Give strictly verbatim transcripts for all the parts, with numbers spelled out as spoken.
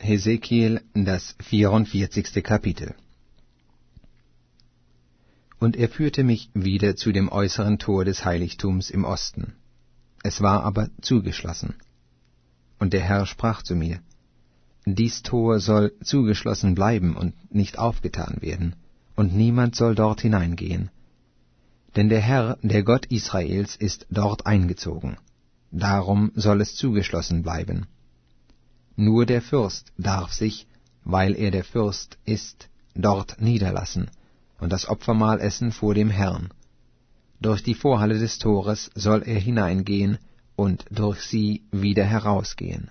Hesekiel, das vierundvierzigste Kapitel. Und er führte mich wieder zu dem äußeren Tor des Heiligtums im Osten. Es war aber zugeschlossen. Und der Herr sprach zu mir: Dies Tor soll zugeschlossen bleiben und nicht aufgetan werden, und niemand soll dort hineingehen. Denn der Herr, der Gott Israels, ist dort eingezogen. Darum soll es zugeschlossen bleiben. Nur der Fürst darf sich, weil er der Fürst ist, dort niederlassen und das Opfermahl essen vor dem Herrn. Durch die Vorhalle des Tores soll er hineingehen und durch sie wieder herausgehen.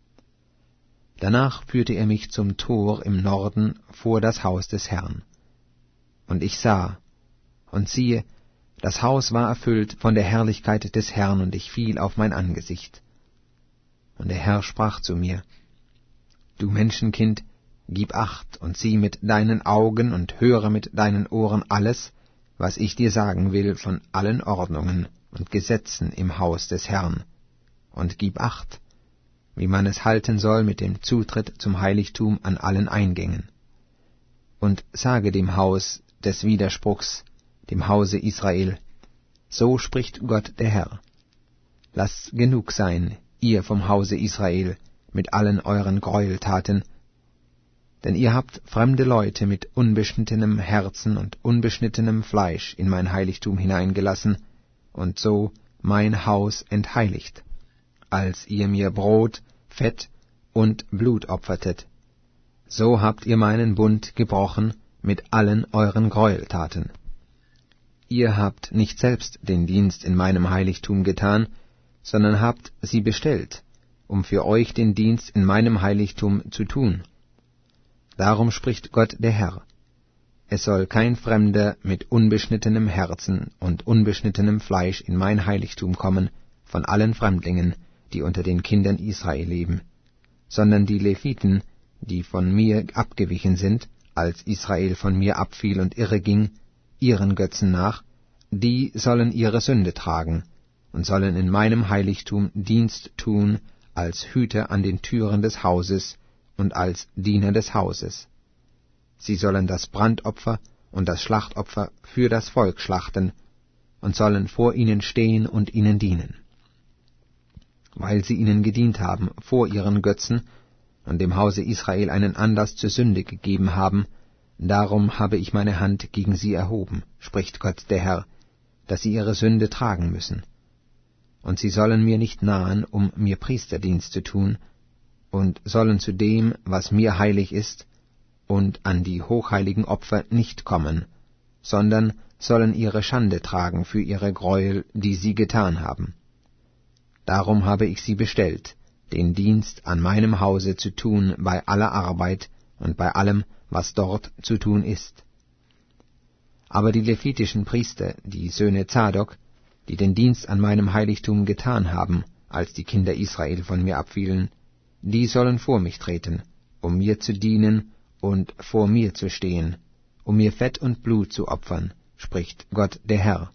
Danach führte er mich zum Tor im Norden vor das Haus des Herrn. Und ich sah, und siehe, das Haus war erfüllt von der Herrlichkeit des Herrn, und ich fiel auf mein Angesicht. Und der Herr sprach zu mir: Du Menschenkind, gib acht und sieh mit deinen Augen und höre mit deinen Ohren alles, was ich dir sagen will von allen Ordnungen und Gesetzen im Haus des Herrn, und gib acht, wie man es halten soll mit dem Zutritt zum Heiligtum an allen Eingängen. Und sage dem Haus des Widerspruchs, dem Hause Israel: So spricht Gott der Herr: Lasst genug sein, ihr vom Hause Israel, mit allen euren Gräueltaten, denn ihr habt fremde Leute mit unbeschnittenem Herzen und unbeschnittenem Fleisch in mein Heiligtum hineingelassen und so mein Haus entheiligt, als ihr mir Brot, Fett und Blut opfertet. So habt ihr meinen Bund gebrochen mit allen euren Gräueltaten. Ihr habt nicht selbst den Dienst in meinem Heiligtum getan, sondern habt sie bestellt, um für euch den Dienst in meinem Heiligtum zu tun. Darum spricht Gott der Herr: Es soll kein Fremder mit unbeschnittenem Herzen und unbeschnittenem Fleisch in mein Heiligtum kommen von allen Fremdlingen, die unter den Kindern Israel leben, sondern die Leviten, die von mir abgewichen sind, als Israel von mir abfiel und irreging, ihren Götzen nach, die sollen ihre Sünde tragen und sollen in meinem Heiligtum Dienst tun als Hüter an den Türen des Hauses und als Diener des Hauses. Sie sollen das Brandopfer und das Schlachtopfer für das Volk schlachten und sollen vor ihnen stehen und ihnen dienen. Weil sie ihnen gedient haben vor ihren Götzen und dem Hause Israel einen Anlass zur Sünde gegeben haben, darum habe ich meine Hand gegen sie erhoben, spricht Gott der Herr, dass sie ihre Sünde tragen müssen. Und sie sollen mir nicht nahen, um mir Priesterdienst zu tun, und sollen zu dem, was mir heilig ist, und an die hochheiligen Opfer nicht kommen, sondern sollen ihre Schande tragen für ihre Gräuel, die sie getan haben. Darum habe ich sie bestellt, den Dienst an meinem Hause zu tun bei aller Arbeit und bei allem, was dort zu tun ist. Aber die levitischen Priester, die Söhne Zadok, die den Dienst an meinem Heiligtum getan haben, als die Kinder Israel von mir abfielen, die sollen vor mich treten, um mir zu dienen und vor mir zu stehen, um mir Fett und Blut zu opfern, spricht Gott der Herr.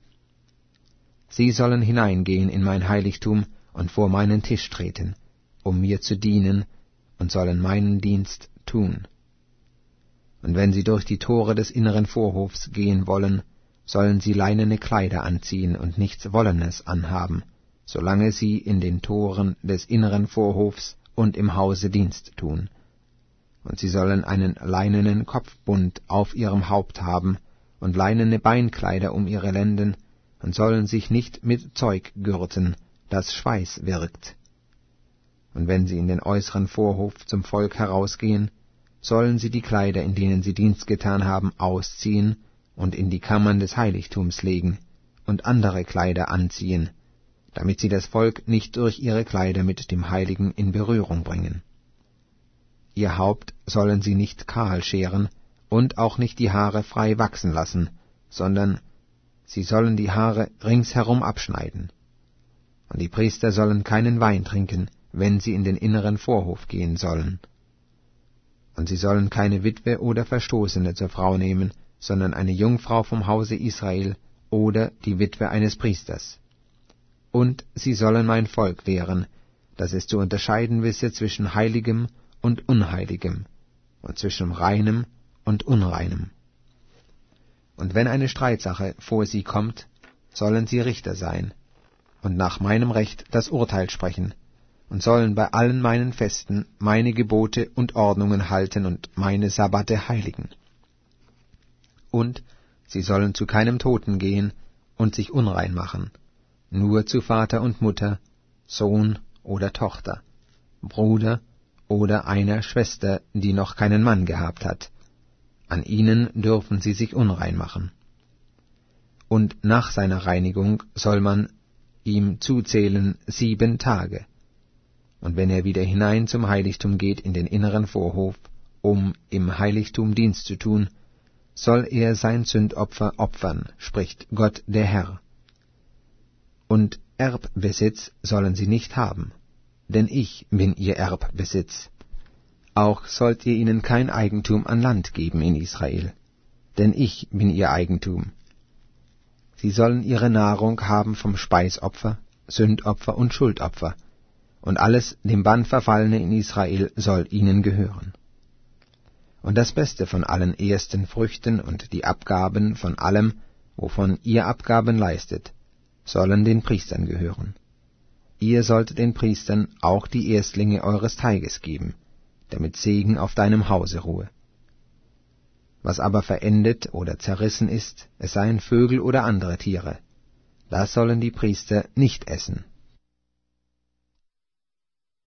Sie sollen hineingehen in mein Heiligtum und vor meinen Tisch treten, um mir zu dienen, und sollen meinen Dienst tun. Und wenn sie durch die Tore des inneren Vorhofs gehen wollen, sollen sie leinene Kleider anziehen und nichts Wollenes anhaben, solange sie in den Toren des inneren Vorhofs und im Hause Dienst tun. Und sie sollen einen leinenen Kopfbund auf ihrem Haupt haben und leinene Beinkleider um ihre Lenden und sollen sich nicht mit Zeug gürten, das Schweiß wirkt. Und wenn sie in den äußeren Vorhof zum Volk herausgehen, sollen sie die Kleider, in denen sie Dienst getan haben, ausziehen und in die Kammern des Heiligtums legen und andere Kleider anziehen, damit sie das Volk nicht durch ihre Kleider mit dem Heiligen in Berührung bringen. Ihr Haupt sollen sie nicht kahl scheren und auch nicht die Haare frei wachsen lassen, sondern sie sollen die Haare ringsherum abschneiden. Und die Priester sollen keinen Wein trinken, wenn sie in den inneren Vorhof gehen sollen. Und sie sollen keine Witwe oder Verstoßene zur Frau nehmen, sondern eine Jungfrau vom Hause Israel oder die Witwe eines Priesters. Und sie sollen mein Volk lehren, dass es zu unterscheiden wisse zwischen Heiligem und Unheiligem und zwischen Reinem und Unreinem. Und wenn eine Streitsache vor sie kommt, sollen sie Richter sein und nach meinem Recht das Urteil sprechen und sollen bei allen meinen Festen meine Gebote und Ordnungen halten und meine Sabbate heiligen. Und sie sollen zu keinem Toten gehen und sich unrein machen, nur zu Vater und Mutter, Sohn oder Tochter, Bruder oder einer Schwester, die noch keinen Mann gehabt hat. An ihnen dürfen sie sich unrein machen. Und nach seiner Reinigung soll man ihm zuzählen sieben Tage. Und wenn er wieder hinein zum Heiligtum geht in den inneren Vorhof, um im Heiligtum Dienst zu tun, soll er sein Sündopfer opfern, spricht Gott der Herr. Und Erbbesitz sollen sie nicht haben, denn ich bin ihr Erbbesitz. Auch sollt ihr ihnen kein Eigentum an Land geben in Israel, denn ich bin ihr Eigentum. Sie sollen ihre Nahrung haben vom Speisopfer, Sündopfer und Schuldopfer, und alles dem Bann Verfallene in Israel soll ihnen gehören. Und das Beste von allen ersten Früchten und die Abgaben von allem, wovon ihr Abgaben leistet, sollen den Priestern gehören. Ihr sollt den Priestern auch die Erstlinge eures Teiges geben, damit Segen auf deinem Hause ruhe. Was aber verendet oder zerrissen ist, es seien Vögel oder andere Tiere, das sollen die Priester nicht essen.